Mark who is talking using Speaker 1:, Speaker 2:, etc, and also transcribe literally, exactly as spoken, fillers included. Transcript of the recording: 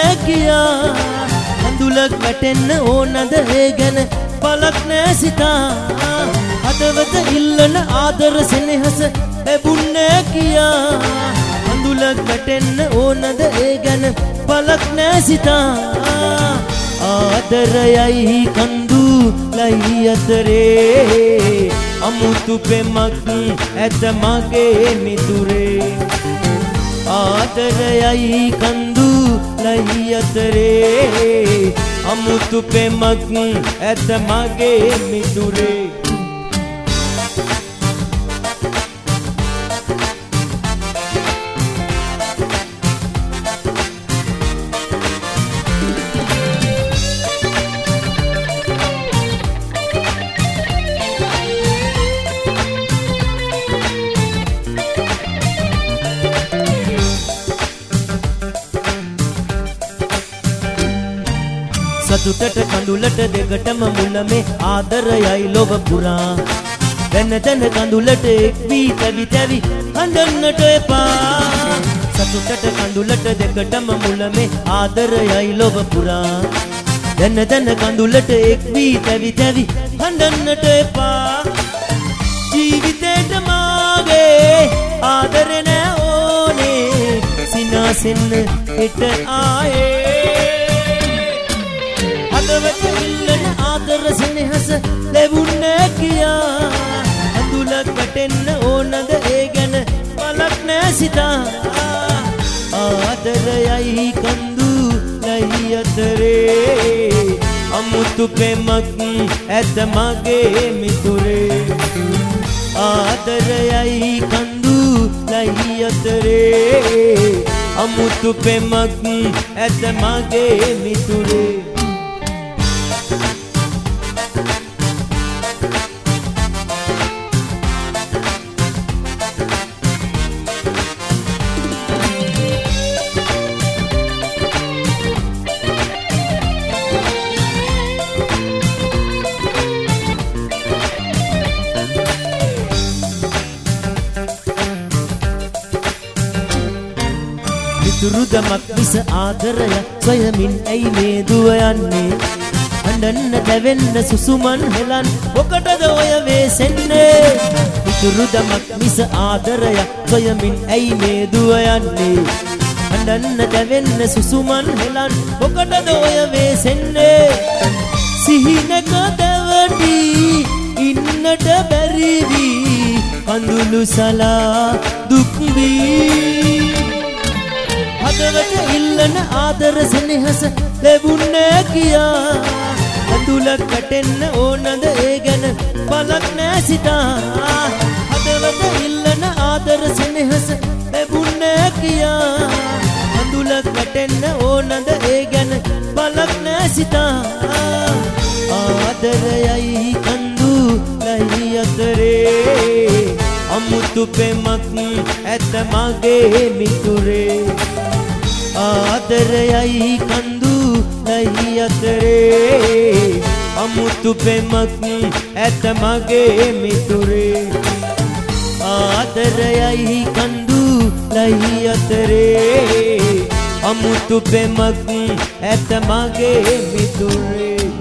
Speaker 1: කියා අඳුලක් වැටෙන්න ඕනද ඒ ගැන පලක් නෑ සිතා හදවත ඉල්ලන ආදර සෙනෙහස ලැබුන්නේ කියා අඳුලක් වැටෙන්න ඕනද ඒ ගැන පලක් නෑ සිතා ආදරයයි කඳු ලයි අතරේ අමුතු පෙමක් ඇත මගේ මිතුරේ ආදරයයි කඳු ලයි අතරේ අමුතු පෙමක් ඇත මගේ මිතුරේ සතුටට කඳුලට දෙකටම මුල මේ ආදරයයි ලොව පුරා දැන දැන කඳුලට එක් වී තැවි තැවි හඬන්නට එපා සතුටට කඳුලට දෙකටම මුල මේ ආදරයයි ලොව පුරා දැන දැන කඳුලට එක් වී තැවි තැවි හඬන්නට එපා ජීවිතේට මාගේ ආදරේ නෑ ඕනේ සිනාසෙන්න හිට ආයේ හදවත ඉල්ලන ආදර සෙනෙහස ලැබුන්නේ කියා අඳුලක් වැටෙන්න ඕනද ඒ ගැන පලක් නෑ සිතා ආදරයයි කඳු ලයි අතරේ අමුතු පෙමක් ඇත මගේ මිතුරේ ආදරයයි කඳු ලයි අතරේ අමුතු පෙමක් ඇත මගේ මිතුරේ මිතුරුදමක් මිස ආදරය සොයමින් ඇයි මේ දුව යන්නේ හඬන්න දැවෙන්න සුසුමන් හෙලන් මොකටද ඔය වෙසෙන්නේ මිතුරුදමක් මිස ආදරය සොයමින් ඇයි මේ දුව යන්නේ හඬන්න දැවෙන්න සුසුමන් හෙලන් මොකටද ඔය වෙසෙන්නේ සිහිනක දැවටි ඉන්නට බැරි වී කඳුළු සලා දුක් වී හදවත ඉල්ලන ආදර සෙනෙහස ලැබුන්නේ කියා අඳුලක් වැටෙන්න ඕනද ඒ ගැන පලක් නෑ සිතා හදවත ඉල්ලන ආදර සෙනෙහස ලැබුන්නේ කියා අඳුලක් වැටෙන්න ඕනද ඒ ගැන පලක් නෑ සිතා ආදරයයි කඳු ලයි අතරේ අමුතු පෙමක් ඇත මගේ මිතුරේ ආදරයයි කඳු ලයි අතරේ අමුතු පෙමක් ඇත මගේ මිතුරේ ආදරයයි කඳු ලයි අතරේ අමුතු පෙමක් ඇත මගේ මිතුරේ